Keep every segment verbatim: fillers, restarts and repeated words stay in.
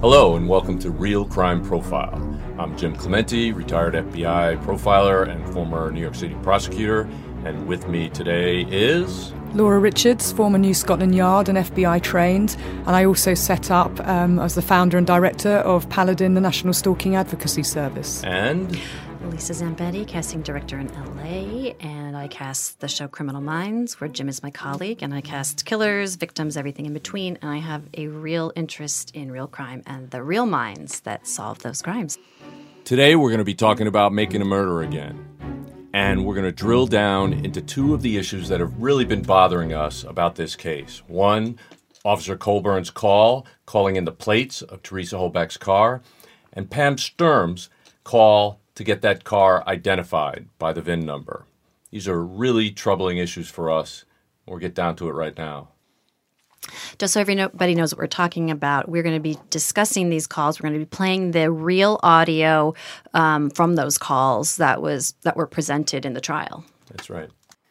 Hello and welcome to Real Crime Profile. I'm Jim Clemente, retired F B I profiler and former New York City prosecutor, and with me today is... Laura Richards, former New Scotland Yard and F B I trained, and I also set up um, as the founder and director of Paladin, the National Stalking Advocacy Service. And... Lisa Zambetti, casting director in L A, and I cast the show Criminal Minds, where Jim is my colleague, and I cast killers, victims, everything in between, and I have a real interest in real crime and the real minds that solve those crimes. Today we're going to be talking about Making a Murder again, and we're going to drill down into two of the issues that have really been bothering us about this case. One, Officer Colburn's call, calling in the plates of Teresa Holbeck's car, and Pam Sturm's call to get that car identified by the V I N number. These are really troubling issues for us. We'll get down to it right now. Just so everybody knows what we're talking about, we're going to be discussing these calls. We're going to be playing the real audio um, from those calls that was that were presented in the trial. That's right.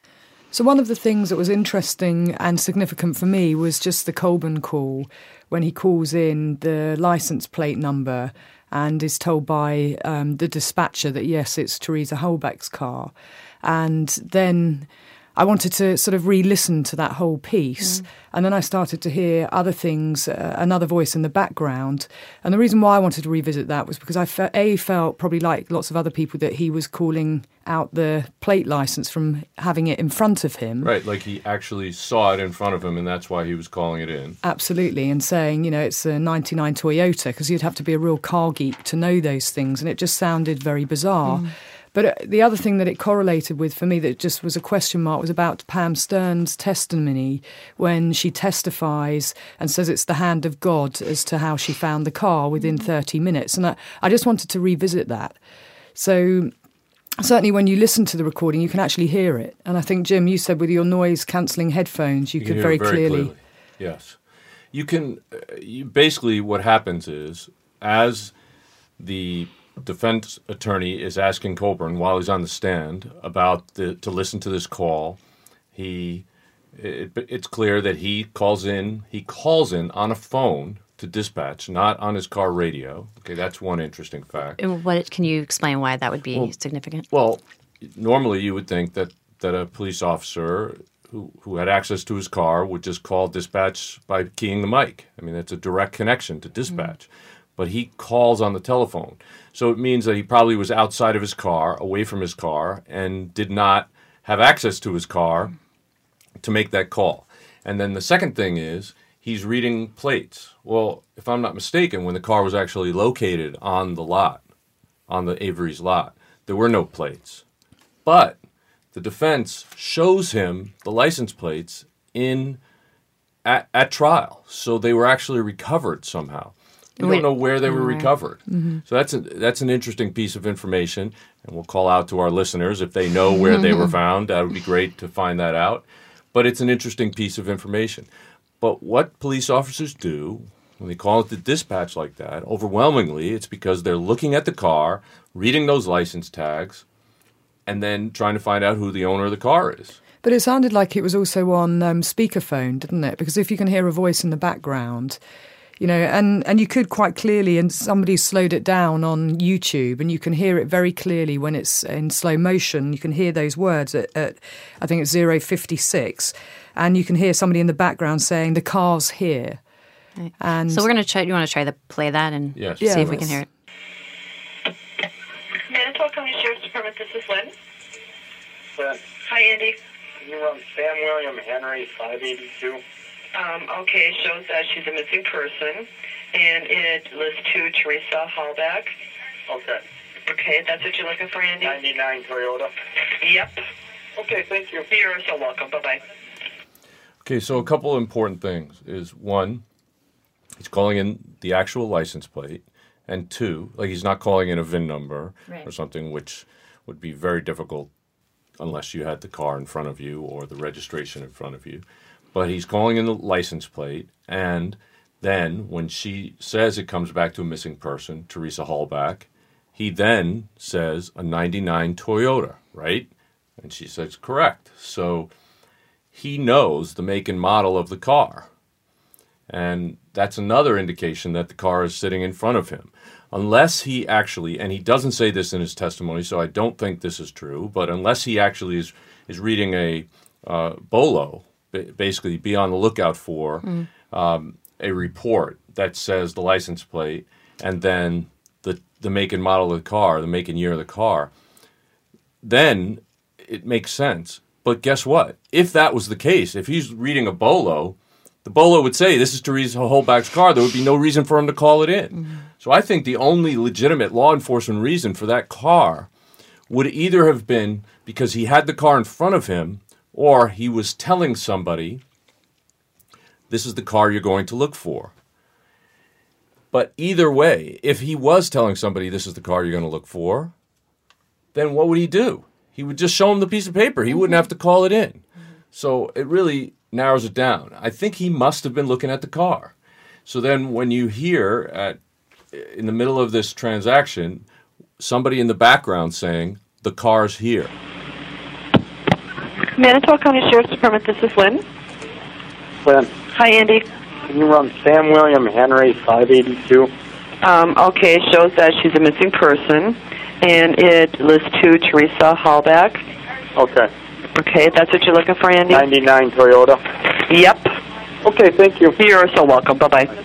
So one of the things that was interesting and significant for me was just the Colburn call, when he calls in the license plate number and is told by um, the dispatcher that, yes, it's Teresa Holbeck's car. And then I wanted to sort of re-listen to that whole piece. Mm. And then I started to hear other things, uh, another voice in the background. And the reason why I wanted to revisit that was because I, fe- A, felt probably like lots of other people that he was calling out the plate license from having it in front of him. Right, like he actually saw it in front of him and that's why he was calling it in. Absolutely, and saying, you know, it's a ninety-nine Toyota, because you'd have to be a real car geek to know those things. And it just sounded very bizarre. Mm. But the other thing that it correlated with for me that just was a question mark was about Pam Sturm's testimony when she testifies and says it's the hand of God as to how she found the car within thirty minutes. And I, I just wanted to revisit that. So certainly when you listen to the recording, you can actually hear it. And I think, Jim, you said with your noise-cancelling headphones, you, you could very, very clearly... clearly. Yes. You can... Uh, you, basically what happens is, as the defense attorney is asking Colburn while he's on the stand about the, to listen to this call, he it, it's clear that he calls in he calls in on a phone to dispatch, not on his car radio. Okay, that's one interesting fact. And what can you explain why that would be well, significant? Well, normally you would think that, that a police officer who who had access to his car would just call dispatch by keying the mic. I mean, that's a direct connection to dispatch. Mm-hmm. But he calls on the telephone. So it means that he probably was outside of his car, away from his car, and did not have access to his car to make that call. And then the second thing is he's reading plates. Well, if I'm not mistaken, when the car was actually located on the lot, on the Avery's lot, there were no plates. But the defense shows him the license plates in at, at trial. So they were actually recovered somehow. You don't know where they were recovered. Mm-hmm. So that's a, that's an interesting piece of information, and we'll call out to our listeners if they know where they were found. That would be great to find that out. But it's an interesting piece of information. But what police officers do when they call it the dispatch like that, overwhelmingly, it's because they're looking at the car, reading those license tags, and then trying to find out who the owner of the car is. But it sounded like it was also on um, speakerphone, didn't it? Because if you can hear a voice in the background... You know, and, and you could quite clearly, and somebody slowed it down on YouTube, and you can hear it very clearly when it's in slow motion. You can hear those words at, at I think it's zero fifty-six, and you can hear somebody in the background saying, the car's here. Right. And so we're going to try, you want to try to play that and yes. see yeah, if we can hear it? Manitowoc County Sheriff's Department, this is Lynn. Lynn. Hi, Andy. Can you run Sam William Henry five eighty-two? Um, okay, it shows that she's a missing person, and it lists to Teresa Holbeck. Okay. Okay, that's what you're looking for, Andy? ninety-nine Toyota. Yep. Okay, thank you. You're so welcome. Bye-bye. Okay, so a couple of important things is, one, he's calling in the actual license plate, and two, like he's not calling in a V I N number right. or something, which would be very difficult unless you had the car in front of you or the registration in front of you. But he's calling in the license plate, and then when she says it comes back to a missing person, Teresa Holbeck, he then says a ninety-nine Toyota, right? And she says, correct. So he knows the make and model of the car. And that's another indication that the car is sitting in front of him. Unless he actually, and he doesn't say this in his testimony, so I don't think this is true, but unless he actually is, is reading a uh, bolo, basically be on the lookout for mm. um, a report that says the license plate and then the, the make and model of the car, the make and year of the car, then it makes sense. But guess what? If that was the case, if he's reading a bolo, the bolo would say, this is Teresa Holbach's car. There would be no reason for him to call it in. Mm-hmm. So I think the only legitimate law enforcement reason for that car would either have been because he had the car in front of him or he was telling somebody, this is the car you're going to look for. But either way, if he was telling somebody this is the car you're going to look for, then what would he do? He would just show him the piece of paper. He wouldn't have to call it in. So it really narrows it down. I think he must have been looking at the car. So then when you hear at in the middle of this transaction, somebody in the background saying, the car's here. Manitowoc County Sheriff's Department, this is Lynn. Lynn. Hi, Andy. Can you run Sam William Henry five eighty-two? Um, okay, it shows that she's a missing person, and it lists to Teresa Holbach. Okay. Okay, that's what you're looking for, Andy? ninety-nine Toyota? Yep. Okay, thank you. You're so welcome. Bye-bye.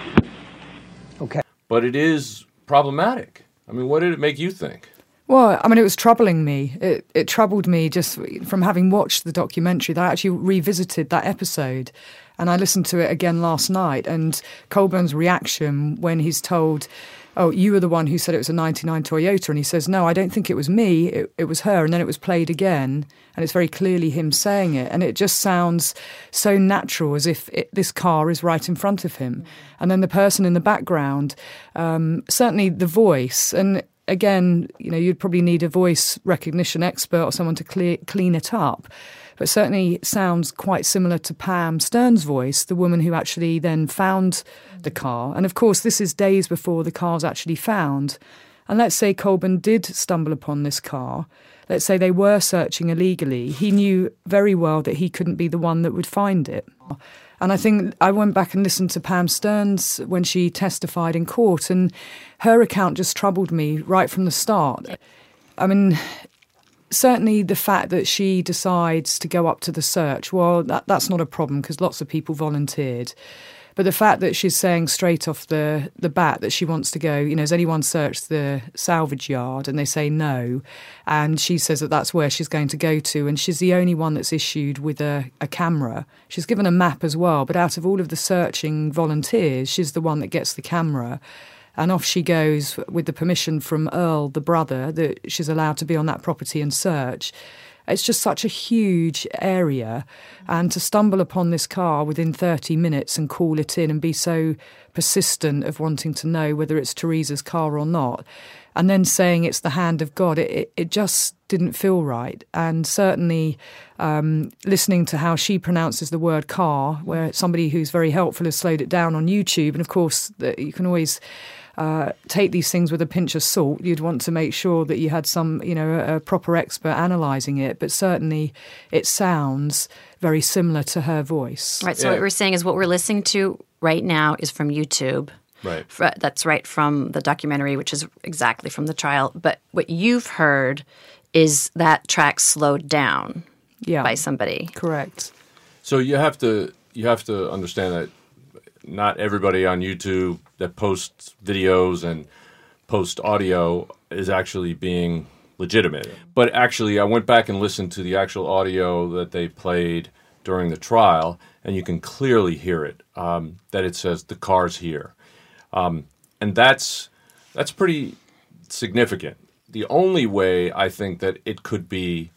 Okay. But it is problematic. I mean, what did it make you think? Well, I mean, it was troubling me. It, it troubled me just from having watched the documentary that I actually revisited that episode. And I listened to it again last night. And Colburn's reaction when he's told, oh, you were the one who said it was a ninety-nine Toyota. And he says, no, I don't think it was me. It, it was her. And then it was played again. And it's very clearly him saying it. And it just sounds so natural, as if it, this car is right in front of him. And then the person in the background, um, certainly the voice. And again, you know, you'd probably need a voice recognition expert or someone to clear, clean it up. But certainly it sounds quite similar to Pam Stern's voice, the woman who actually then found the car. And of course, this is days before the car's actually found. And let's say Colburn did stumble upon this car. Let's say they were searching illegally. He knew very well that he couldn't be the one that would find it. And I think I went back and listened to Pam Stearns when she testified in court, and her account just troubled me right from the start. I mean, certainly the fact that she decides to go up to the search, well, that, that's not a problem because lots of people volunteered. But the fact that she's saying straight off the, the bat that she wants to go, you know, has anyone searched the salvage yard? And they say no. And she says that that's where she's going to go to. And she's the only one that's issued with a, a camera. She's given a map as well. But out of all of the searching volunteers, she's the one that gets the camera. And off she goes with the permission from Earl, the brother, that she's allowed to be on that property and search. It's just such a huge area, and to stumble upon this car within thirty minutes and call it in and be so persistent of wanting to know whether it's Teresa's car or not, and then saying it's the hand of God, it, it, it just didn't feel right. And certainly um, listening to how she pronounces the word car, where somebody who's very helpful has slowed it down on YouTube, and of course you can always Uh, take these things with a pinch of salt. You'd want to make sure that you had some, you know, a, a proper expert analysing it. But certainly it sounds very similar to her voice. Right. So yeah. what we're saying is what we're listening to right now is from YouTube. Right. That's right from the documentary, which is exactly from the trial. But what you've heard is that track slowed down yeah. by somebody. Correct. So you have to you have to understand that not everybody on YouTube that posts videos and posts audio is actually being legitimate. But actually, I went back and listened to the actual audio that they played during the trial, and you can clearly hear it, um, that it says, the car's here. Um, and that's that's pretty significant. The only way I think that it could be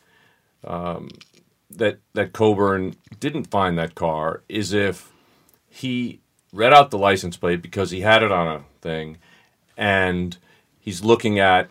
um, that, that Coburn didn't find that car is if he read out the license plate because he had it on a thing, and he's looking at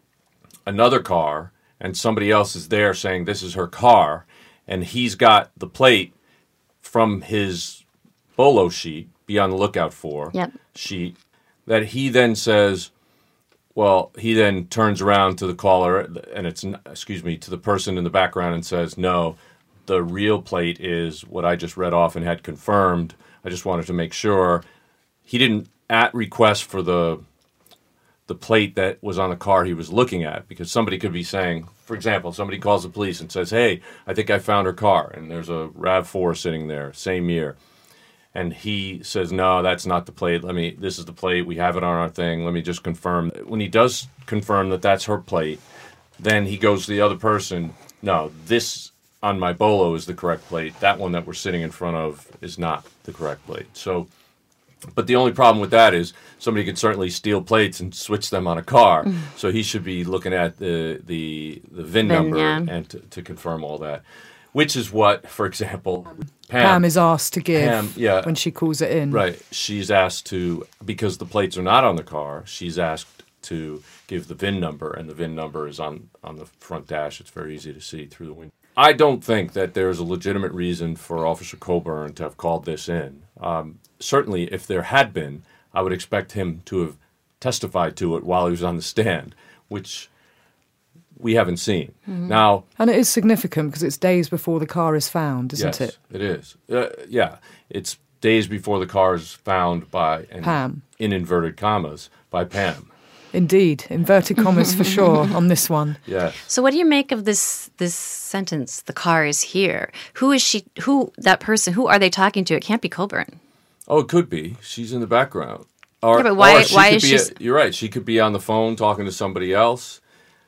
another car, and somebody else is there saying this is her car, and he's got the plate from his bolo sheet, be on the lookout for, yep. sheet, that he then says, well, he then turns around to the caller, and it's, excuse me, to the person in the background and says, no, the real plate is what I just read off and had confirmed I just wanted to make sure he didn't at request for the the plate that was on the car he was looking at, because somebody could be saying, for example, somebody calls the police and says, hey, I think I found her car, and there's a RAV four sitting there, same year. And he says, no, that's not the plate. Let me, this is the plate. We have it on our thing. Let me just confirm. When he does confirm that that's her plate, then he goes to the other person, no, this on my Bolo is the correct plate. That one that we're sitting in front of is not the correct plate. So, but the only problem with that is somebody could certainly steal plates and switch them on a car. Mm. So he should be looking at the the, the V I N, V I N number yeah. and to, to confirm all that, which is what, for example, Pam, Pam is asked to give Pam, yeah, when she calls it in. Right. She's asked to, because the plates are not on the car, she's asked to give the V I N number, and the V I N number is on, on the front dash. It's very easy to see through the window. I don't think that there's a legitimate reason for Officer Coburn to have called this in. Um, certainly, if there had been, I would expect him to have testified to it while he was on the stand, which we haven't seen. Mm-hmm. Now, and it is significant because it's days before the car is found, isn't yes, it? It is. Uh, yeah, it's days before the car is found by and Pam, in inverted commas, by Pam. Indeed, inverted commas for sure on this one. Yeah. So, what do you make of this this sentence? The car is here. Who is she? Who that person? Who are they talking to? It can't be Coburn. Oh, it could be. She's in the background. Or, yeah, but why? Or she why could is be she? A, you're right. She could be on the phone talking to somebody else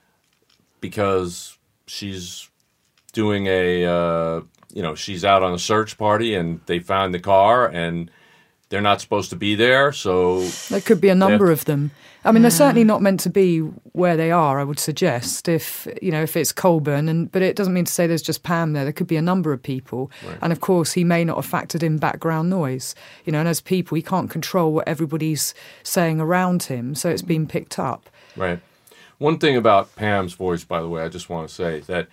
because she's doing a. Uh, you know, she's out on a search party and they found the car and they're not supposed to be there. So there could be a number of them. I mean, they're certainly not meant to be where they are, I would suggest, if, you know, if it's Coburn. And, but it doesn't mean to say there's just Pam there. There could be a number of people. Right. And, of course, he may not have factored in background noise. You know, and as people, he can't control what everybody's saying around him. So it's been picked up. Right. One thing about Pam's voice, by the way, I just want to say that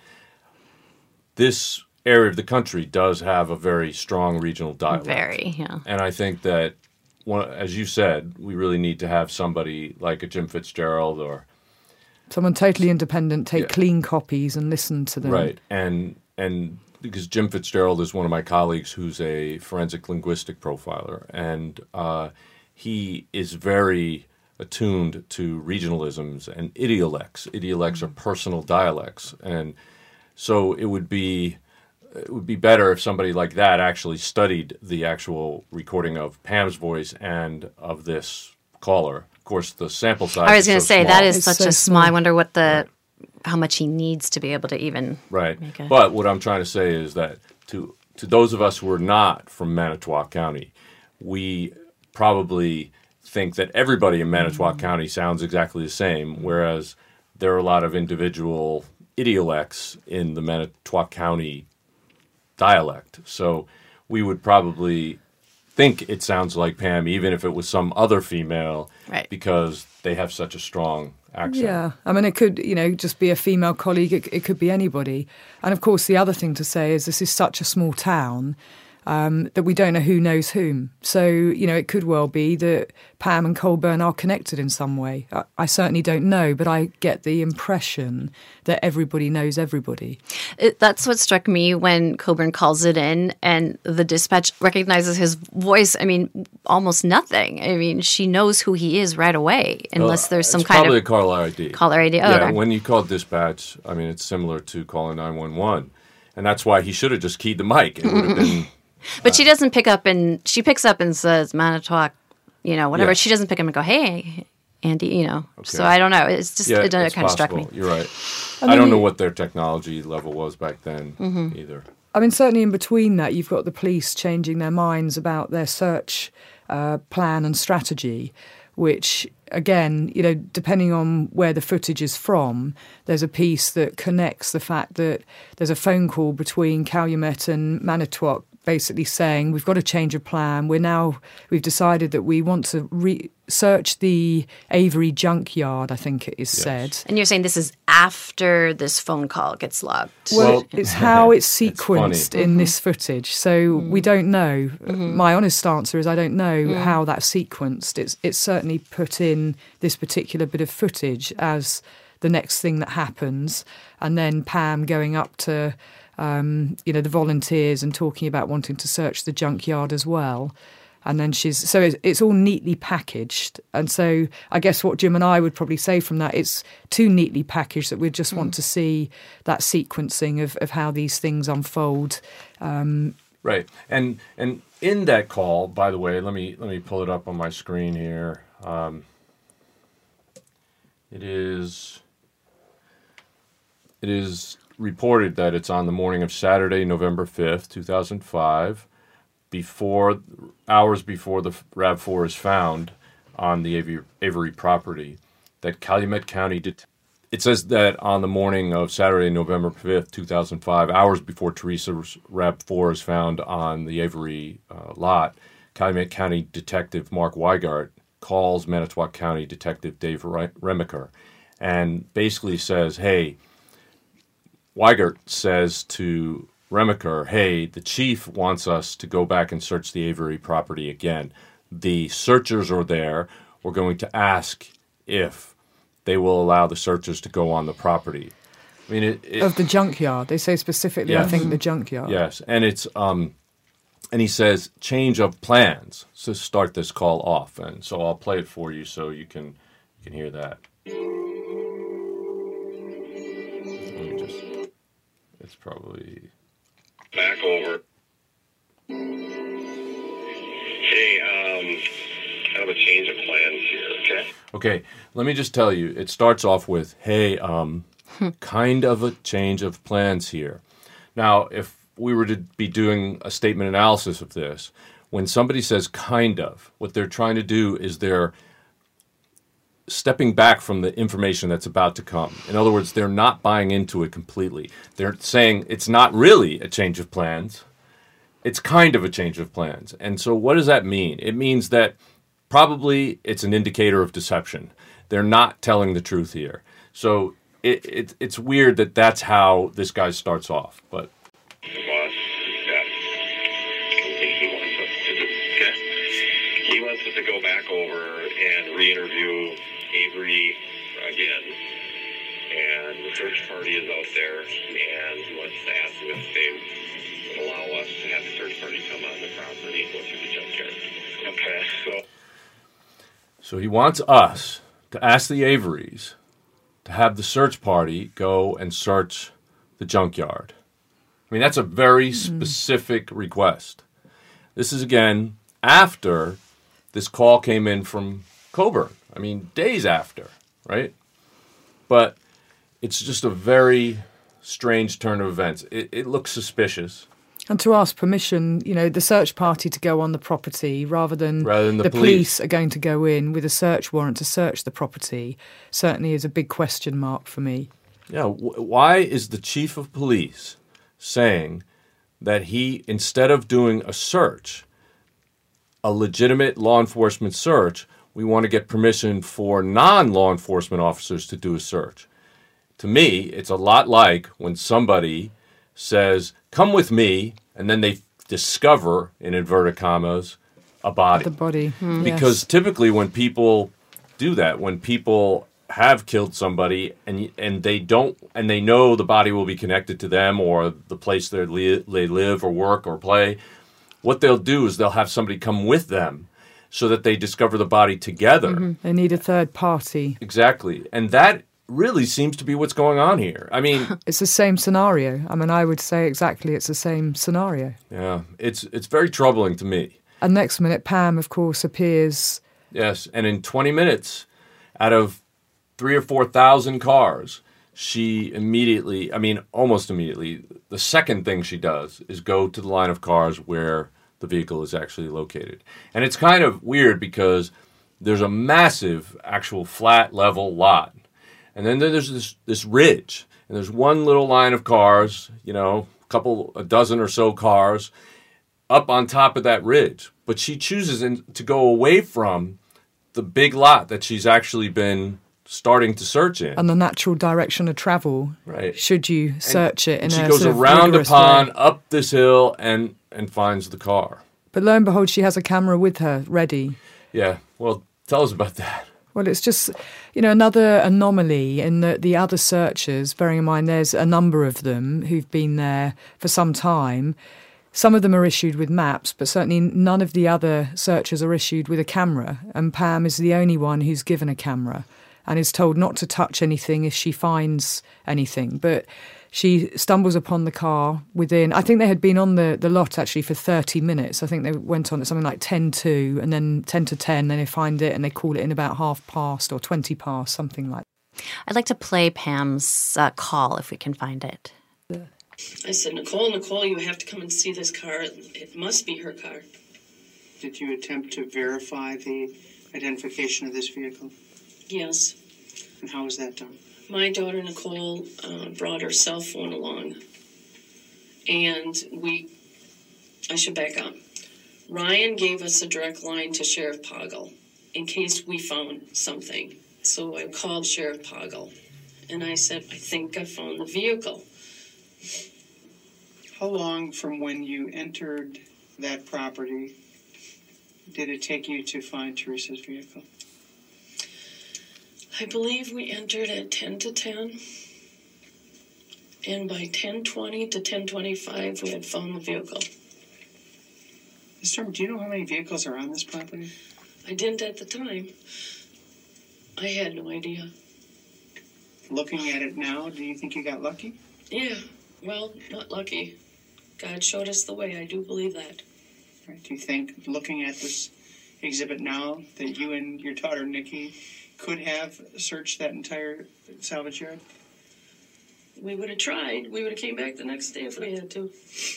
this area of the country does have a very strong regional dialect. Very, yeah. And I think that, one, as you said, we really need to have somebody like a Jim Fitzgerald or someone totally independent take yeah. clean copies and listen to them. Right, and and because Jim Fitzgerald is one of my colleagues who's a forensic linguistic profiler, and uh, he is very attuned to regionalisms and idiolects. Idiolects mm-hmm. are personal dialects, and so it would be. It would be better if somebody like that actually studied the actual recording of Pam's voice and of this caller. Of course, the sample size. I was going to so say small. that is it's such so a small. small. I wonder what the right. how much he needs to be able to even right. Make a... But what I'm trying to say is that to to those of us who are not from Manitowoc County, we probably think that everybody in Manitowoc mm-hmm. County sounds exactly the same, whereas there are a lot of individual idiolects in the Manitowoc County dialect. So we would probably think it sounds like Pam, even if it was some other female, right. because they have such a strong accent. Yeah, I mean, it could, you know, just be a female colleague. It, it could be anybody. And of course, the other thing to say is this is such a small town um, that we don't know who knows whom. So, you know, it could well be that Pam and Coburn are connected in some way. I, I certainly don't know, but I get the impression that everybody knows everybody. It, that's what struck me when Coburn calls it in and the dispatch recognizes his voice. I mean, almost nothing. I mean, she knows who he is right away, unless well, there's some it's kind probably of... probably a caller I D. Caller I D, oh, yeah, okay. When you call dispatch, I mean, it's similar to calling nine one one. And that's why he should have just keyed the mic. It would have been... But uh, she doesn't pick up and... She picks up and says, Manitowoc, you know, whatever. Yeah. She doesn't pick up and go, hey, Andy, you know. Okay. So I don't know. It's just... Yeah, it kind possible. of struck me. You're right. I, I, mean, don't know what their technology level was back then mm-hmm. either. I mean, certainly in between that, you've got the police changing their minds about their search uh, plan and strategy, which, again, you know, depending on where the footage is from, there's a piece that connects the fact that there's a phone call between Calumet and Manitowoc basically saying, we've got to change a plan. We're now, we've decided that we want to re- search the Avery junkyard, I think it is yes. said. And you're saying this is after this phone call gets logged? Well, well it's how it's sequenced it's in mm-hmm. this footage. So mm. we don't know. Mm-hmm. My honest answer is I don't know mm. how that's sequenced. It's, it's certainly put in this particular bit of footage as the next thing that happens. And then Pam going up to um, you know, the volunteers and talking about wanting to search the junkyard as well. And then she's, so it's, it's all neatly packaged. And so I guess what Jim and I would probably say from that, it's too neatly packaged that we just mm. want to see that sequencing of, of how these things unfold. Um, right. And and in that call, by the way, let me let me pull it up on my screen here. Um, it is it is reported that it's on the morning of Saturday, November fifth, two thousand five. Before hours before the RAV four is found on the Avery, Avery property, that Calumet County det- it says that on the morning of Saturday, November fifth, two thousand five, hours before Teresa's RAV four is found on the Avery uh, lot, Calumet County Detective Mark Weigart calls Manitowoc County Detective Dave Re- Remiker and basically says, hey, Weigart says to Remiker, hey, the chief wants us to go back and search the Avery property again. The searchers are there. We're going to ask if they will allow the searchers to go on the property. I mean, it, it, of the junkyard. They say specifically, yes. I think, the junkyard. Yes, and it's um, and he says change of plans to start this call off. And so I'll play it for you so you can you can hear that. Let me just. It's probably. Back over. Hey, um, kind of a change of plans here, okay? Okay, let me just tell you, it starts off with, hey, um, kind of a change of plans here. Now, if we were to be doing a statement analysis of this, when somebody says kind of, what they're trying to do is they're stepping back from the information that's about to come. In other words, they're not buying into it completely. They're saying it's not really a change of plans. It's kind of a change of plans. And so what does that mean? It means that probably it's an indicator of deception. They're not telling the truth here. So it, it, it's weird that that's how this guy starts off. But the boss, yeah, he wants us to do, okay? He wants us to go back over and re-interview Avery again, and the search party is out there, and he wants to ask them if they would allow us to have the search party come on the property and go through the junkyard. Okay, so... So he wants us to ask the Averys to have the search party go and search the junkyard. I mean, that's a very specific request. This is, again, after this call came in from Coburn. I mean, days after, right? But it's just a very strange turn of events. It, it looks suspicious. And to ask permission, you know, the search party to go on the property rather than, rather than the, the police. police are going to go in with a search warrant to search the property certainly is a big question mark for me. Yeah, w- why is the chief of police saying that he, instead of doing a search, a legitimate law enforcement search, we want to get permission for non-law enforcement officers to do a search? To me, it's a lot like when somebody says, come with me, and then they discover, in inverted commas, a body. The body. Mm, because yes. typically when people do that, when people have killed somebody and and they don't, and they know the body will be connected to them or the place they li- they live or work or play, what they'll do is they'll have somebody come with them so that they discover the body together. Mm-hmm. They need a third party. Exactly. And that really seems to be what's going on here. I mean... It's the same scenario. I mean, I would say exactly it's the same scenario. Yeah, it's it's very troubling to me. And next minute, Pam, of course, appears. Yes, and in twenty minutes, out of three or four thousand cars, she immediately, I mean, almost immediately, the second thing she does is go to the line of cars where the vehicle is actually located. And it's kind of weird because there's a massive, actual flat level lot. And then there's this, this ridge, and there's one little line of cars, you know, a couple, a dozen or so cars up on top of that ridge. But she chooses in, to go away from the big lot that she's actually been starting to search in. And the natural direction of travel, right? Should you search and, it in and a she goes sort of around a pond, way. up this hill, and, and finds the car. But lo and behold, she has a camera with her, ready. Yeah, well, tell us about that. Well, it's just, you know, another anomaly in that the other searchers, bearing in mind there's a number of them who've been there for some time. Some of them are issued with maps, but certainly none of the other searchers are issued with a camera. And Pam is the only one who's given a camera and is told not to touch anything if she finds anything. But she stumbles upon the car within, I think they had been on the, the lot actually for thirty minutes. I think they went on at something like ten to, and then ten to ten, then they find it and they call it in about half past or twenty past, something like that. I'd like to play Pam's uh, call if we can find it. I said, Nicole, Nicole, you have to come and see this car. It must be her car. Did you attempt to verify the identification of this vehicle? Yes. And how was that done? My daughter, Nicole, uh, brought her cell phone along. And we, I should back up. Ryan gave us a direct line to Sheriff Poggle in case we found something. So I called Sheriff Poggle. And I said, I think I found the vehicle. How long from when you entered that property did it take you to find Teresa's vehicle? I believe we entered at ten to ten. And by ten twenty to ten twenty-five, we had found the vehicle. Miz Storm, do you know how many vehicles are on this property? I didn't at the time. I had no idea. Looking at it now, do you think you got lucky? Yeah, well, not lucky. God showed us the way. I do believe that. Right. Do you think, looking at this exhibit now, that you and your daughter, Nikki, could have searched that entire salvage yard? We would have tried. We would have came back the next day if we had to.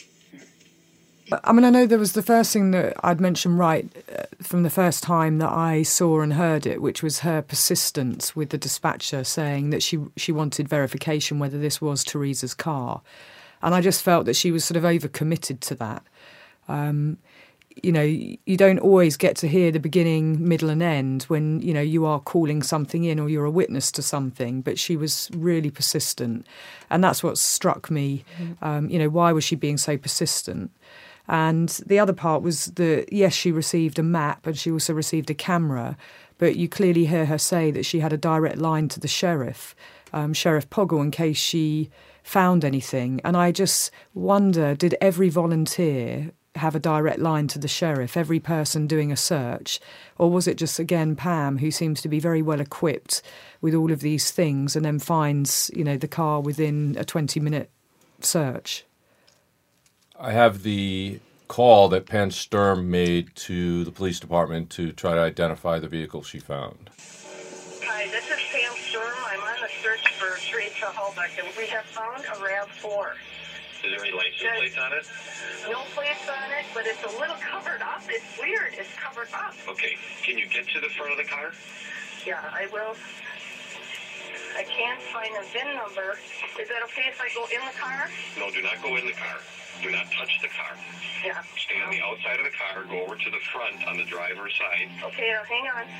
I mean, I know there was the first thing that I'd mentioned right uh, from the first time that I saw and heard it, which was her persistence with the dispatcher saying that she she wanted verification whether this was Teresa's car. And I just felt that she was sort of overcommitted to that. Um, you know, you don't always get to hear the beginning, middle and end when, you know, you are calling something in or you're a witness to something. But she was really persistent. And that's what struck me. Um, you know, why was she being so persistent? And the other part was that, yes, she received a map and she also received a camera, but you clearly hear her say that she had a direct line to the sheriff, um, Sheriff Poggle, in case she found anything. And I just wonder, did every volunteer have a direct line to the sheriff, every person doing a search? Or was it just, again, Pam, who seems to be very well equipped with all of these things and then finds, you know, the car within a twenty-minute search? I have the call that Pam Sturm made to the police department to try to identify the vehicle she found. Hi, this is Pam Sturm. I'm on the search for Teresa Halbeck, and we have found a RAV four. Is there any license plates on it? No plates on it, but it's a little covered up. It's weird. It's covered up. Okay. Can you get to the front of the car? Yeah, I will. I can't find a V I N number. Is that okay if I go in the car? No, do not go in the car. Do not touch the car. Yeah. Stay on the outside of the car. Go over to the front on the driver's side. Okay, now hang on.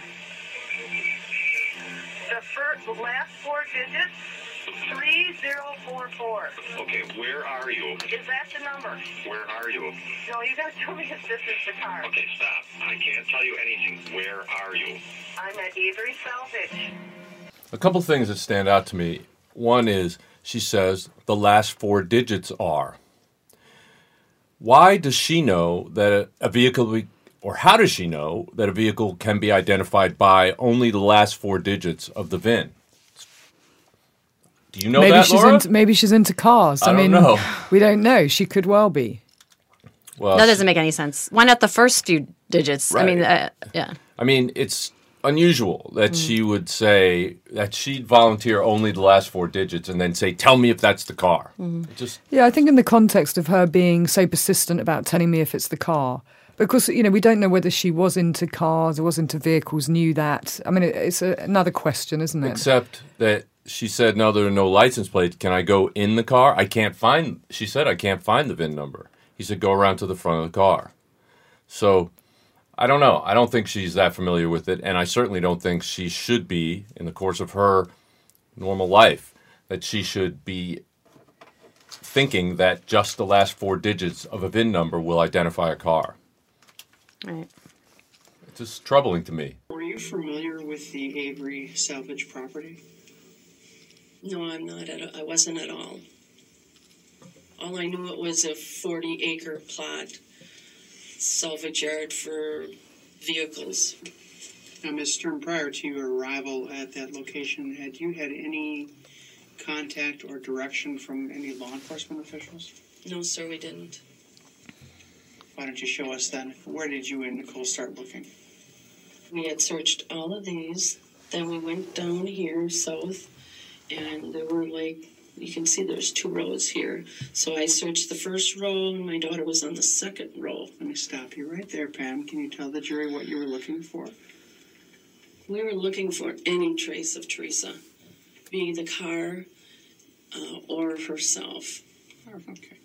The first, the last four digits, three zero four four. Okay, where are you? Is that the number? Where are you? No, you gotta tell me if this is the car. Okay, stop. I can't tell you anything. Where are you? I'm at Avery Salvage. A couple things that stand out to me. One is she says the last four digits are. Why does she know that a vehicle, be, or how does she know that a vehicle can be identified by only the last four digits of the V I N? Do you know maybe that, she's Laura? Into, maybe she's into cars. I, I mean, don't know. We don't know. She could well be. Well, That doesn't make any sense. Why not the first few digits? Right. I mean, uh, yeah. I mean, it's unusual that mm. she would say that she'd volunteer only the last four digits and then say, tell me if that's the car. Mm. It just Yeah, I think in the context of her being so persistent about telling me if it's the car, because, you know, we don't know whether she was into cars or was into vehicles, knew that. I mean, it, it's a, another question, isn't it? Except that she said, no, there are no license plates. Can I go in the car? I can't find, she said, I can't find the V I N number. He said, go around to the front of the car. So I don't know. I don't think she's that familiar with it, and I certainly don't think she should be, in the course of her normal life, that she should be thinking that just the last four digits of a V I N number will identify a car. Right. It's just troubling to me. Were you you familiar with the Avery salvage property? No, I'm not. At, I wasn't at all. All I knew it was a forty-acre plot, salvage yard for vehicles. Now, Miz Stern, prior to your arrival at that location, had you had any contact or direction from any law enforcement officials? No, sir, we didn't. Why don't you show us then? Where did you and Nicole start looking? We had searched all of these. Then we went down here south, and there were like, you can see there's two rows here. So I searched the first row, and my daughter was on the second row. Let me stop you right there, Pam. Can you tell the jury what you were looking for? We were looking for any trace of Teresa, be the car uh, or herself. Oh, okay.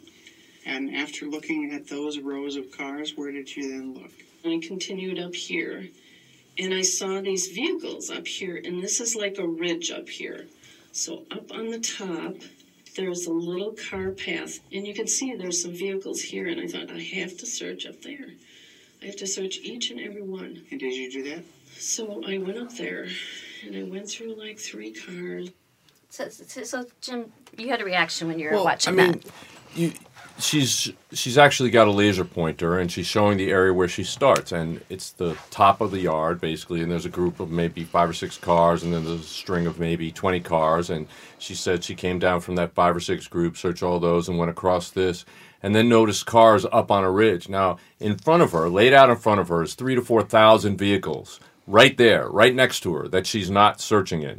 And after looking at those rows of cars, where did you then look? I continued up here, and I saw these vehicles up here, and this is like a ridge up here. So up on the top, there's a little car path, and you can see there's some vehicles here, and I thought, I have to search up there. I have to search each and every one. And did you do that? So I went up there, and I went through like three cars. So, so, so Jim, you had a reaction when you were Well, watching I mean, that. you, she's she's actually got a laser pointer, and she's showing the area where she starts, and it's the top of the yard basically. And there's a group of maybe five or six cars, and then there's a string of maybe twenty cars. And she said she came down from that five or six group, searched all those, and went across this, and then noticed cars up on a ridge. Now, in front of her, laid out in front of her, is three to four thousand vehicles right there, right next to her, that she's not searching in.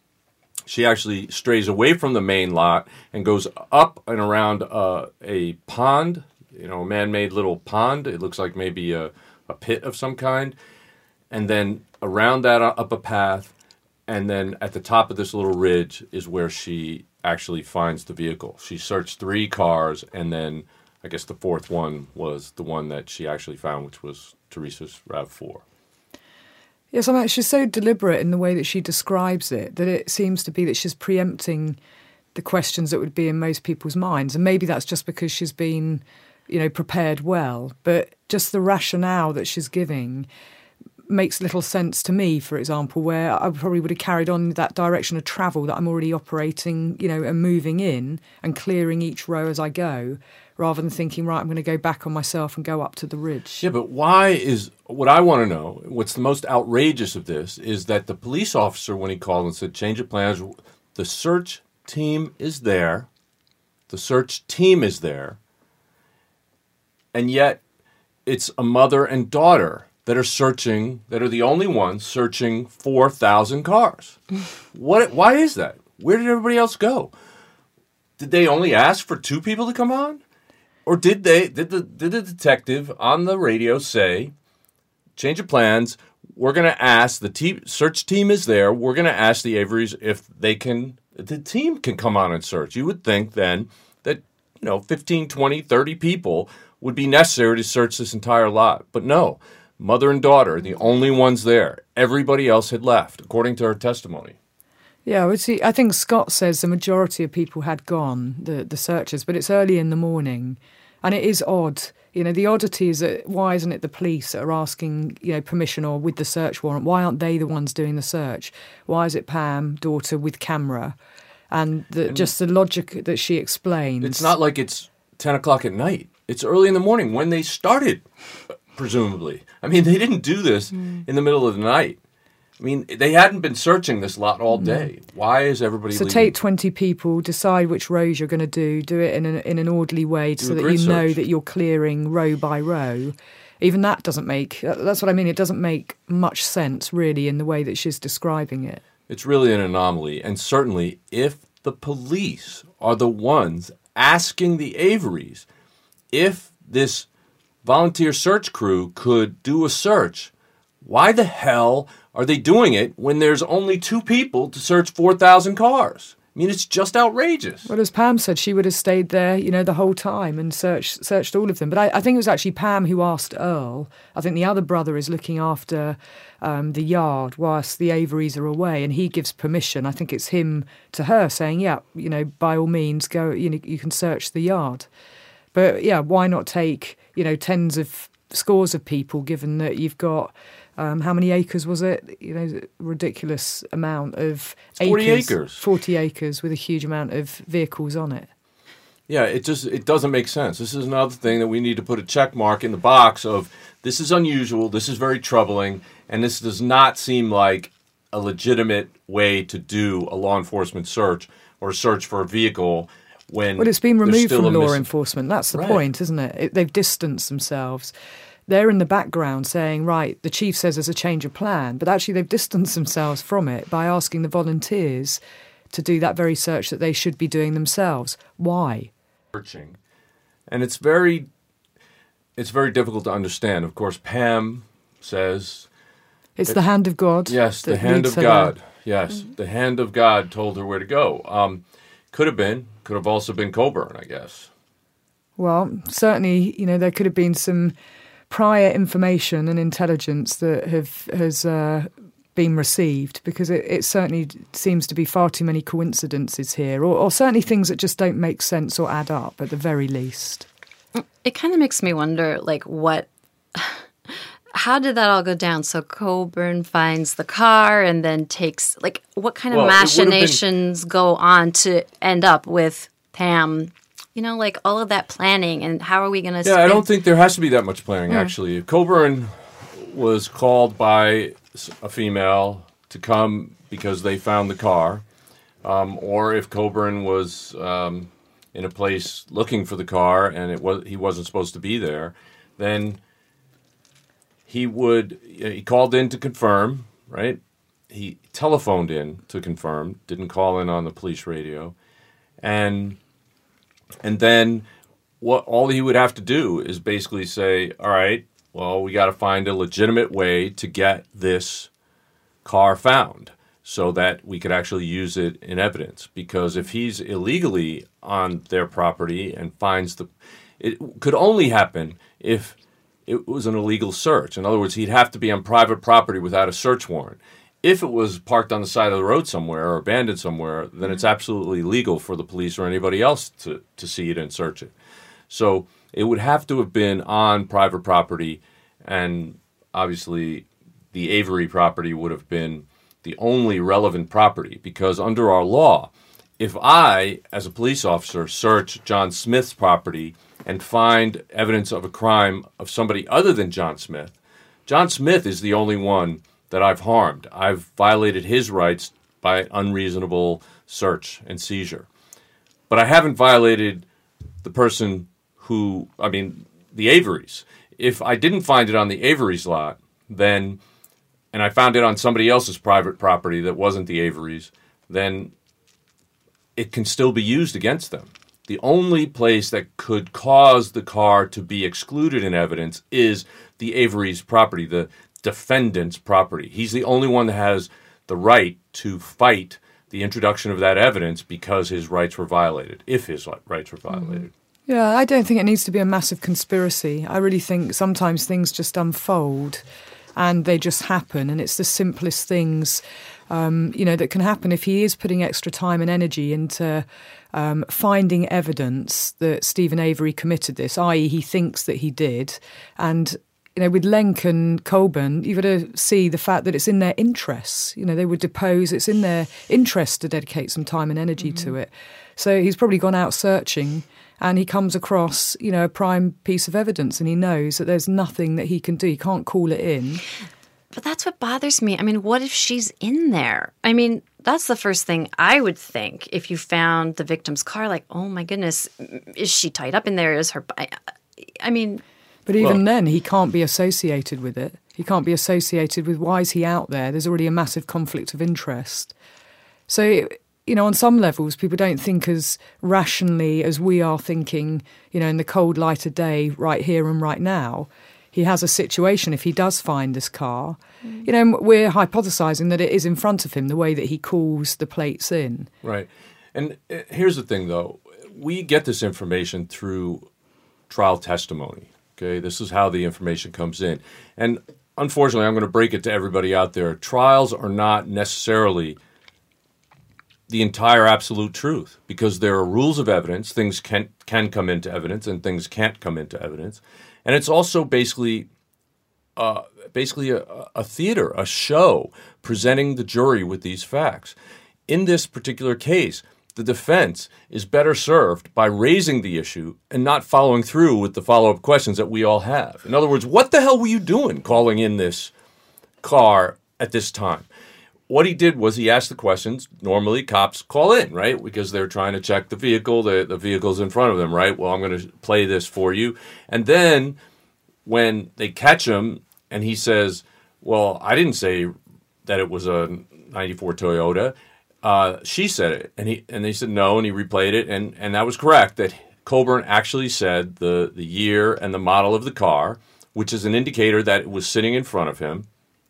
She actually strays away from the main lot and goes up and around uh, a pond, you know, a man-made little pond. It looks like maybe a, a pit of some kind. And then around that up a path, and then at the top of this little ridge is where she actually finds the vehicle. She searched three cars, and then I guess the fourth one was the one that she actually found, which was Teresa's RAV four. Yes, I mean, she's so deliberate in the way that she describes it that it seems to be that she's preempting the questions that would be in most people's minds. And maybe that's just because she's been, you know, prepared well. But just the rationale that she's giving makes little sense to me, for example, where I probably would have carried on that direction of travel that I'm already operating, you know, and moving in and clearing each row as I go, rather than thinking, right, I'm going to go back on myself and go up to the ridge. Yeah, but why is, what I want to know, what's the most outrageous of this, is that the police officer, when he called and said, change of plans, the search team is there, the search team is there, and yet it's a mother and daughter that are searching, that are the only ones searching four thousand cars. What? Why is that? Where did everybody else go? Did they only ask for two people to come on? Or did they? Did the did the detective on the radio say, "Change of plans. We're going to ask the team. Search team is there. We're going to ask the Averys if they can. The team can come on and search." You would think then that, you know, fifteen, twenty, thirty people would be necessary to search this entire lot. But no, mother and daughter, the only ones there. Everybody else had left, according to her testimony. Yeah, well, see, I think Scott says the majority of people had gone, the, the searchers, but it's early in the morning. And it is odd. You know, the oddity is that why isn't it the police that are asking, you know, permission or with the search warrant? Why aren't they the ones doing the search? Why is it Pam, daughter, with camera? And, the, and just the logic that she explains. It's not like it's ten o'clock at night. It's early in the morning when they started, presumably. I mean, they didn't do this mm. in the middle of the night. I mean, they hadn't been searching this lot all day. Mm. Why is everybody so leaving? Take twenty people, decide which rows you're going to do, do it in an, in an orderly way do so that you search. know that you're clearing row by row. Even that doesn't make, that's what I mean, it doesn't make much sense, really, in the way that she's describing it. It's really an anomaly. And certainly, if the police are the ones asking the Averys if this volunteer search crew could do a search, why the hell are they doing it when there's only two people to search four thousand cars? I mean, it's just outrageous. Well, as Pam said, she would have stayed there, you know, the whole time and searched searched all of them. But I, I think it was actually Pam who asked Earl. I think the other brother is looking after um, the yard whilst the Averys are away, and he gives permission. I think it's him to her saying, yeah, you know, by all means, go, you know, you can search the yard. But, yeah, why not take, you know, tens of scores of people, given that you've got Um, how many acres was it? You know, ridiculous amount of acres. forty acres. forty acres with a huge amount of vehicles on it. Yeah, it just it doesn't make sense. This is another thing that we need to put a check mark in the box of this is unusual, this is very troubling, and this does not seem like a legitimate way to do a law enforcement search or a search for a vehicle when Well, it's been removed still from a law miss- enforcement. That's the Right. point, isn't it? it? They've distanced themselves. They're in the background saying, right, the chief says there's a change of plan, but actually they've distanced themselves from it by asking the volunteers to do that very search that they should be doing themselves. Why? searching. And it's very it's very difficult to understand. Of course, Pam says, It's the hand of God. yes, the that hand leads of her God. there. Yes, the hand of God told her where to go. Um, could have been, could have also been Coburn, I guess. Well, certainly, you know, there could have been some prior information and intelligence that have has uh, been received, because it, it certainly seems to be far too many coincidences here, or, or certainly things that just don't make sense or add up at the very least. It kind of makes me wonder, like, what, how did that all go down? So Coburn finds the car and then takes, like, what kind of Well, it would have been- machinations go on to end up with Pam? You know, like all of that planning, and how are we going to? Yeah, I don't think there has to be that much planning, Hmm. actually. Coburn was called by s- a female to come because they found the car, um, or if Coburn was um, in a place looking for the car and it was he wasn't supposed to be there, then he would he called in to confirm, right? He telephoned in to confirm, didn't call in on the police radio, and and then what all he would have to do is basically say, all right, well, we got to find a legitimate way to get this car found so that we could actually use it in evidence. Because if he's illegally on their property and finds the... It could only happen if it was an illegal search. In other words, he'd have to be on private property without a search warrant. If it was parked on the side of the road somewhere or abandoned somewhere, then it's absolutely legal for the police or anybody else to, to see it and search it. So it would have to have been on private property, and obviously the Avery property would have been the only relevant property, because under our law, if I, as a police officer, search John Smith's property and find evidence of a crime of somebody other than John Smith, John Smith is the only one that I've harmed. I've violated his rights by unreasonable search and seizure. But I haven't violated the person who, I mean, the Averys. If I didn't find it on the Averys lot, then, and I found it on somebody else's private property that wasn't the Averys, then it can still be used against them. The only place that could cause the car to be excluded in evidence is the Averys property, the defendant's property. He's the only one that has the right to fight the introduction of that evidence because his rights were violated, if his rights were violated. Mm-hmm. Yeah, I don't think it needs to be a massive conspiracy. I really think sometimes things just unfold and they just happen, and it's the simplest things, um, you know, that can happen if he is putting extra time and energy into um, finding evidence that Stephen Avery committed this, that is he thinks that he did. And you know, with Lenk and Coburn, you've got to see the fact that it's in their interests. You know, they would depose. It's in their interest to dedicate some time and energy mm-hmm. to it. So he's probably gone out searching, and he comes across, you know, a prime piece of evidence, and he knows that there's nothing that he can do. He can't call it in. But that's what bothers me. I mean, what if she's in there? I mean, that's the first thing I would think if you found the victim's car. Like, oh my goodness, is she tied up in there? Is her? I, I mean. But even well, then, he can't be associated with it. He can't be associated with why is he out there? There's already a massive conflict of interest. So, you know, on some levels, people don't think as rationally as we are thinking, you know, in the cold light of day, right here and right now. He has a situation, if he does find this car, mm. you know, we're hypothesising that it is in front of him, the way that he calls the plates in. Right. And here's the thing, though. We get this information through trial testimony. Okay, this is how the information comes in. And unfortunately, I'm going to break it to everybody out there. Trials are not necessarily the entire absolute truth, because there are rules of evidence. Things can can come into evidence and things can't come into evidence. And it's also basically uh, basically a, a theater, a show, presenting the jury with these facts. In this particular case, the defense is better served by raising the issue and not following through with the follow-up questions that we all have. In other words, what the hell were you doing calling in this car at this time? What he did was he asked the questions. Normally, cops call in, right? Because they're trying to check the vehicle. The, the vehicle's in front of them, right? Well, I'm going to play this for you. And then when they catch him and he says, well, I didn't say that it was a ninety-four Toyota. Uh, she said it. And he and they said no, and he replayed it. And, and that was correct, that Coburn actually said the, the year and the model of the car, which is an indicator that it was sitting in front of him.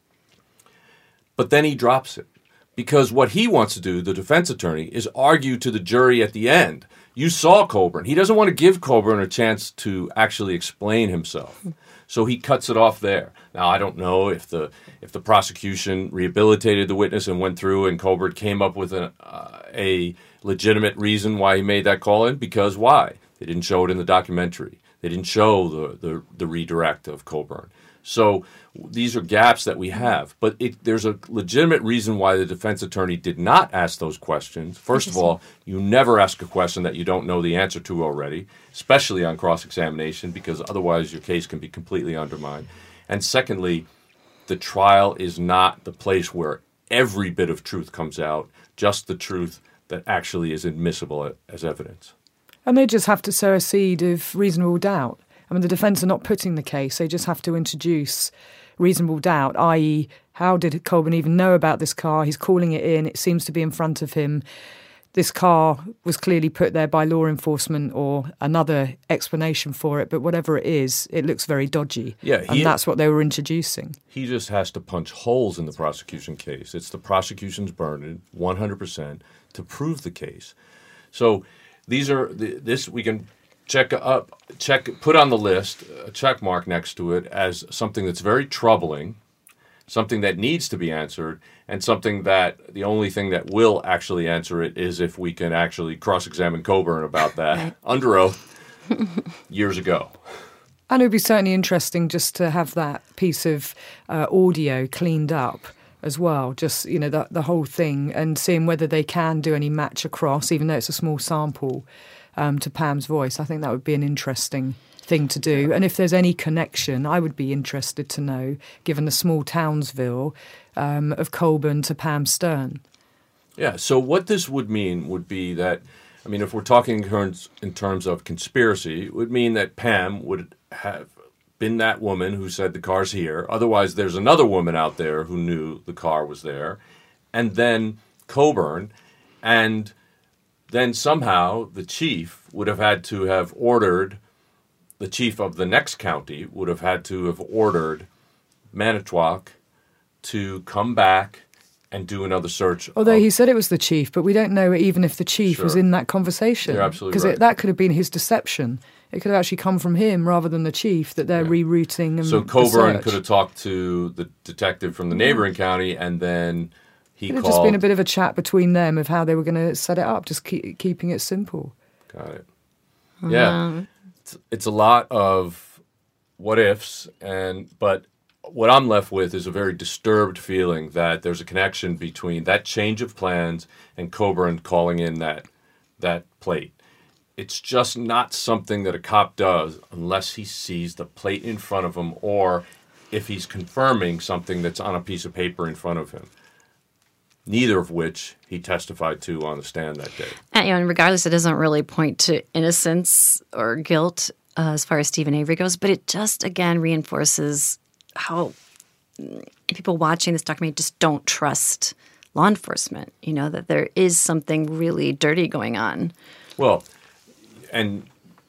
But then he drops it because what he wants to do, the defense attorney, is argue to the jury at the end. You saw Coburn. He doesn't want to give Coburn a chance to actually explain himself. So he cuts it off there. Now, I don't know if the if the prosecution rehabilitated the witness and went through and Coburn came up with a, uh, a legitimate reason why he made that call in. Because why? They didn't show it in the documentary. They didn't show the, the, the redirect of Coburn. So these are gaps that we have. But it, there's a legitimate reason why the defense attorney did not ask those questions. First of all, you never ask a question that you don't know the answer to already, especially on cross-examination, because otherwise your case can be completely undermined. And secondly, the trial is not the place where every bit of truth comes out, just the truth that actually is admissible as evidence. And they just have to sow a seed of reasonable doubt. I mean, the defence are not putting the case. They just have to introduce reasonable doubt, that is, how did Coburn even know about this car? He's calling it in. It seems to be in front of him. This car was clearly put there by law enforcement or another explanation for it. But whatever it is, it looks very dodgy. Yeah, he, and that's what they were introducing. He just has to punch holes in the prosecution case. It's the prosecution's burden, one hundred percent, to prove the case. So these are this we can check up, check, put on the list a check mark next to it as something that's very troubling, something that needs to be answered, and something that the only thing that will actually answer it is if we can actually cross-examine Coburn about that under oath years ago. And it would be certainly interesting just to have that piece of uh, audio cleaned up as well, just, you know, the, the whole thing, and seeing whether they can do any match across, even though it's a small sample, um, to Pam's voice. I think that would be an interesting thing to do. And if there's any connection, I would be interested to know, given the small Townsville, um, of Coburn to Pam Stern. Yeah, so what this would mean would be that, I mean, if we're talking in terms, in terms of conspiracy, it would mean that Pam would have been that woman who said the car's here. Otherwise, there's another woman out there who knew the car was there. And then Coburn, and then somehow the chief would have had to have ordered, the chief of the next county would have had to have ordered Manitowoc to come back and do another search. Although of, he said it was the chief, but we don't know even if the chief Sure. was in that conversation. You're absolutely Because right. that could have been his deception. It could have actually come from him rather than the chief, that they're Yeah. rerouting and So the Coburn search. could have talked to the detective from the neighboring county, and then he It would have called. just been a bit of a chat between them of how they were going to set it up, just keep, keeping it simple. Got it. Yeah, it's, it's a lot of what ifs, and but what I'm left with is a very disturbed feeling that there's a connection between that change of plans and Coburn calling in that that plate. It's just not something that a cop does unless he sees the plate in front of him, or if he's confirming something that's on a piece of paper in front of him. Neither of which he testified to on the stand that day. And, you know, and regardless, it doesn't really point to innocence or guilt uh, as far as Stephen Avery goes, but it just, again, reinforces how people watching this documentary just don't trust law enforcement, you know, that there is something really dirty going on. Well, and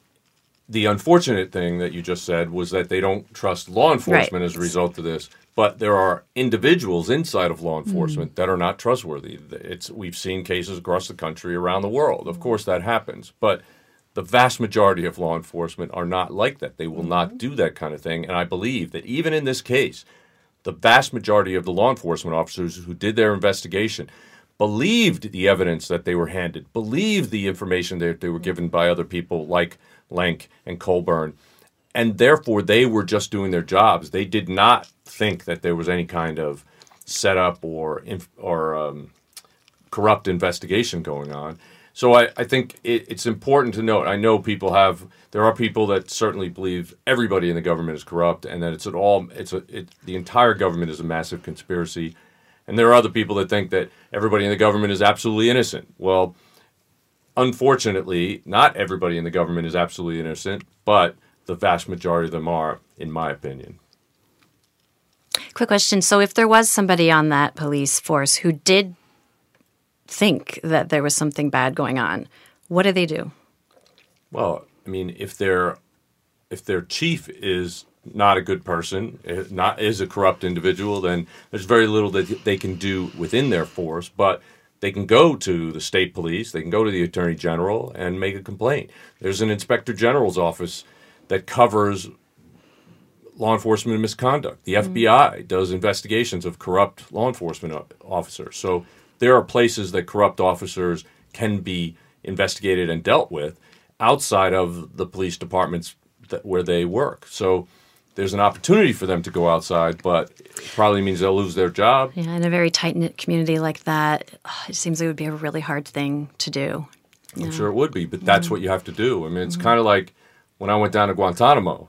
the unfortunate thing that you just said was that they don't trust law enforcement Right. as a result of this. But there are individuals inside of law enforcement mm. that are not trustworthy. It's we've seen cases across the country, around the world. Of course, that happens. But the vast majority of law enforcement are not like that. They will mm-hmm. not do that kind of thing. And I believe that even in this case, the vast majority of the law enforcement officers who did their investigation believed the evidence that they were handed, believed the information that they were given by other people like Lenk and Coburn, and therefore they were just doing their jobs. They did not think that there was any kind of setup or inf- or um, corrupt investigation going on. So I, I think it, it's important to note. I know people have. There are people that certainly believe everybody in the government is corrupt, and that it's at all. It's a, it, the entire government is a massive conspiracy, and there are other people that think that everybody in the government is absolutely innocent. Well, unfortunately, not everybody in the government is absolutely innocent, but the vast majority of them are, in my opinion. Quick question. So if there was somebody on that police force who did think that there was something bad going on, what do they do? Well, I mean, if their if their chief is not a good person, not is a corrupt individual, then there's very little that they can do within their force. But they can go to the state police, they can go to the attorney general and make a complaint. There's an inspector general's office that covers law enforcement misconduct. The mm-hmm. F B I does investigations of corrupt law enforcement officers. So there are places that corrupt officers can be investigated and dealt with outside of the police departments that, where they work. So there's an opportunity for them to go outside, but it probably means they'll lose their job. Yeah, in a very tight-knit community like that, it seems it would be a really hard thing to do. I'm know? sure it would be, but that's mm-hmm. what you have to do. I mean, it's Mm-hmm. kind of like when I went down to Guantanamo,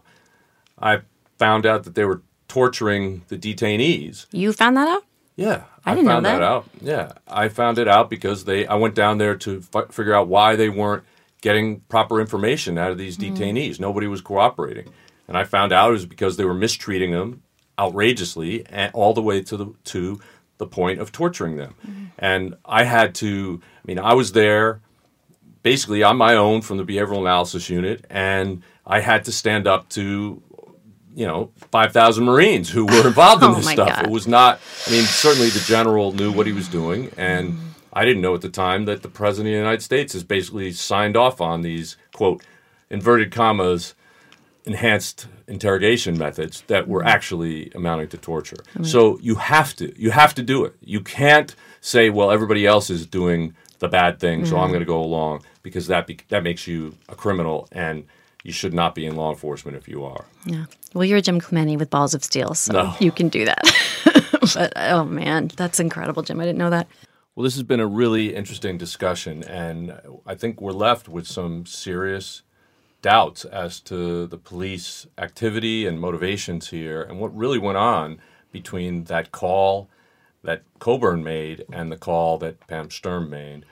I found out that they were torturing the detainees. You found that out? Yeah, I didn't found know that. that out. Yeah, I found it out because they. I went down there to f- figure out why they weren't getting proper information out of these Mm-hmm. detainees. Nobody was cooperating, and I found out it was because they were mistreating them outrageously, and all the way to the to the point of torturing them. Mm-hmm. And I had to. I mean, I was there basically on my own from the Behavioral Analysis Unit, and I had to stand up to, you know, five thousand Marines who were involved in Oh, this my stuff. God. It was not, I mean, certainly the general knew what he was doing, and Mm-hmm. I didn't know at the time that the President of the United States has basically signed off on these, quote, inverted commas, enhanced interrogation methods that were actually amounting to torture. Mm-hmm. So you have to, you have to do it. You can't say, well, everybody else is doing the bad thing, so I'm going to go along, because that be- that makes you a criminal, and you should not be in law enforcement if you are. Yeah. Well, you're Jim Clemente with balls of steel, so No. you can do that. But, oh, man, that's incredible, Jim. I didn't know that. Well, this has been a really interesting discussion, and I think we're left with some serious doubts as to the police activity and motivations here, and what really went on between that call that Coburn made and the call that Pam Sturm made.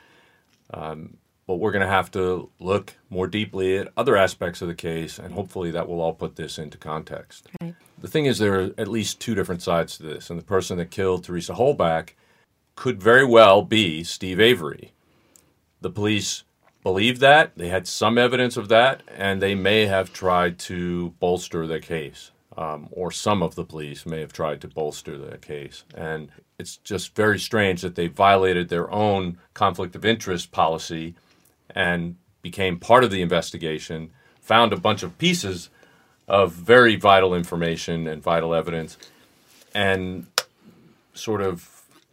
Um, but we're going to have to look more deeply at other aspects of the case, and hopefully that will all put this into context. Right. The thing is, there are at least two different sides to this, and the person that killed Teresa Holbach could very well be Steve Avery. The police believed that. They had some evidence of that, and they may have tried to bolster their case, um, or some of the police may have tried to bolster their case. And it's just very strange that they violated their own conflict of interest policy and became part of the investigation, found a bunch of pieces of very vital information and vital evidence, and sort of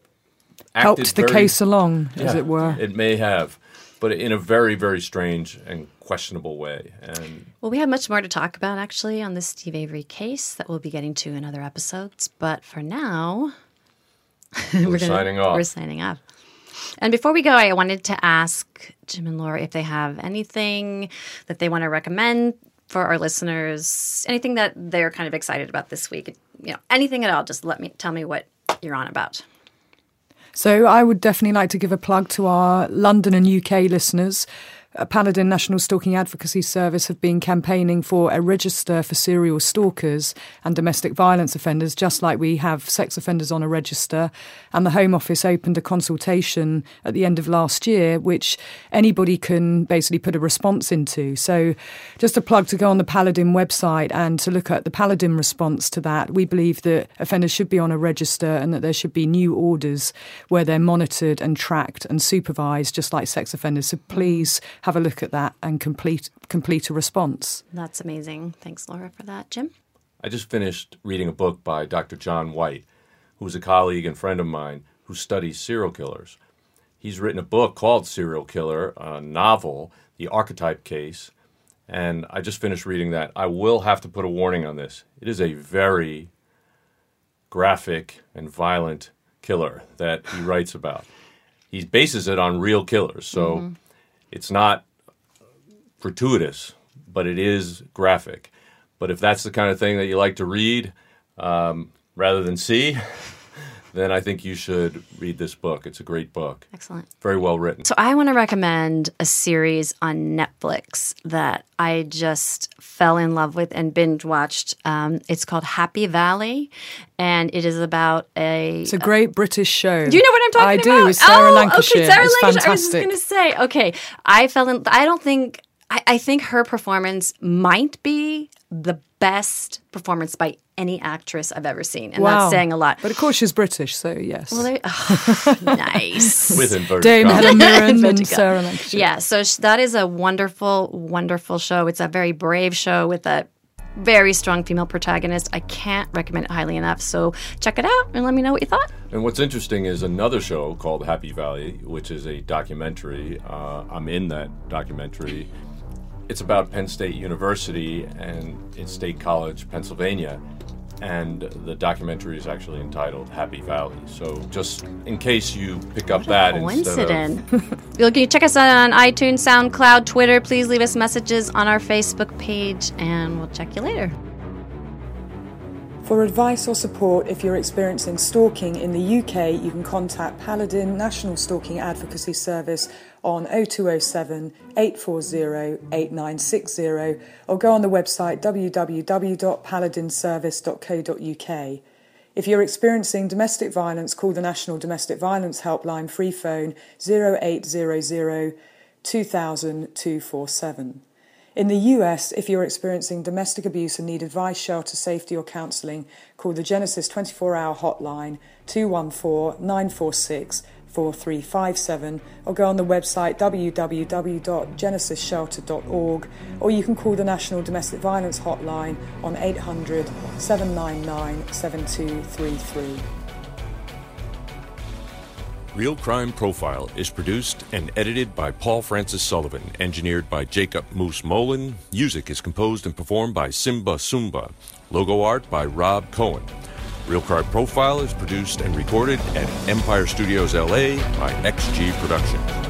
acted helped the very, case along, as yeah, it were. It may have, but in a very, very strange and questionable way. And Well, we have much more to talk about, actually, on this Steve Avery case that we'll be getting to in other episodes. But for now, we're, gonna- signing off. We're signing off. And before we go, I wanted to ask Jim and Laura if they have anything that they want to recommend for our listeners, anything that they're kind of excited about this week. You know, anything at all. Just let me tell me what you're on about. So I would definitely like to give a plug to our London and U K listeners. Uh, Paladin National Stalking Advocacy Service have been campaigning for a register for serial stalkers and domestic violence offenders, just like we have sex offenders on a register. And the Home Office opened a consultation at the end of last year, which anybody can basically put a response into. So just a plug to go on the Paladin website and to look at the Paladin response to that. We believe that offenders should be on a register and that there should be new orders where they're monitored and tracked and supervised, just like sex offenders. So please have a look at that and complete complete a response. That's amazing. Thanks, Laura, for that. Jim? I just finished reading a book by Doctor John White, who's a colleague and friend of mine who studies serial killers. He's written a book called Serial Killer, a novel, The Archetype Case, And I just finished reading that. I will have to put a warning on this. It is a very graphic and violent killer that he writes about. He bases it on real killers, so mm-hmm. it's not gratuitous, but it is graphic. But if that's the kind of thing that you like to read um, rather than see, then I think you should read this book. It's a great book. Excellent. Very well written. So I want to recommend a series on Netflix that I just fell in love with and binge watched. Um, it's called Happy Valley, and it is about a... It's a great British show. Do you know what I'm talking I about? do. It's Sarah oh, Lancashire. Okay, Sarah it's Lancashire. fantastic. I was just going to say, okay, I fell in... I don't think... I, I think her performance might be the best performance by any actress I've ever seen, and wow. that's saying a lot. But of course, she's British, so yes. Well, oh, nice. With inverted Dame commas. Helen Mirren and Sarah Lancashire. Yeah, so sh- that is a wonderful, wonderful show. It's a very brave show with a very strong female protagonist. I can't recommend it highly enough. So check it out and let me know what you thought. And what's interesting is another show called Happy Valley, which is a documentary. Uh, I'm in that documentary. It's about Penn State University and its State College, Pennsylvania. And the documentary is actually entitled Happy Valley. So just in case you pick up that coincidence. instead of... You can check us out on iTunes, SoundCloud, Twitter. Please leave us messages on our Facebook page, and we'll check you later. For advice or support if you're experiencing stalking in the U K, you can contact Paladin National Stalking Advocacy Service on oh two oh seven, eight four zero, eight nine six zero or go on the website w w w dot paladin service dot co dot u k. If you're experiencing domestic violence, call the National Domestic Violence Helpline free phone zero eight zero zero, two thousand, two four seven. In the U S, if you're experiencing domestic abuse and need advice, shelter, safety or counselling, call the Genesis twenty-four hour hotline two one four, nine four six, four three five seven or go on the website w w w dot genesis shelter dot org, or you can call the National Domestic Violence Hotline on eight hundred, seven nine nine, seven two three three. Real Crime Profile is produced and edited by Paul Francis Sullivan, engineered by Jacob Moose Molin. Music is composed and performed by Simba Sumba. Logo art by Rob Cohen. Real Crime Profile is produced and recorded at Empire Studios L A by X G Production.